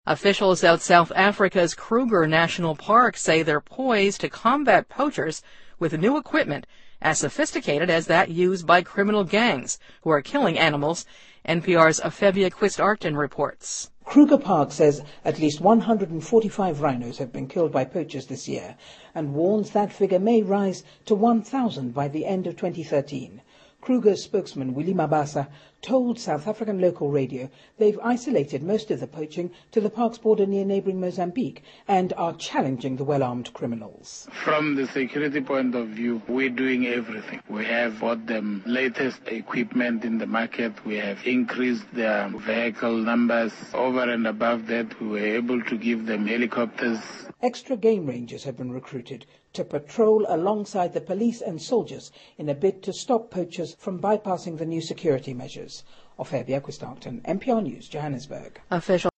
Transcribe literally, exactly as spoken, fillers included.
Officials at South Africa's Kruger National Park say they're poised to combat poachers with new equipment as sophisticated as that used by criminal gangs who are killing animals. N P R's Afevia Quist-Arton reports. Kruger Park says at least one hundred forty-five rhinos have been killed by poachers this year and warns that figure may rise to one thousand by the end of twenty thirteen. Kruger's spokesman, Willie Mabasa, told South African local radio they've isolated most of the poaching to the park's border near neighbouring Mozambique and are challenging the well-armed criminals. From the security point of view, we're doing everything. We have bought them latest equipment in the market. We have increased their vehicle numbers. Over and above that, we were able to give them helicopters. Extra game rangers have been recruited to patrol alongside the police and soldiers in a bid to stop poachers from bypassing the new security measures. Afevia Quist-Arton, N P R News, Johannesburg. Official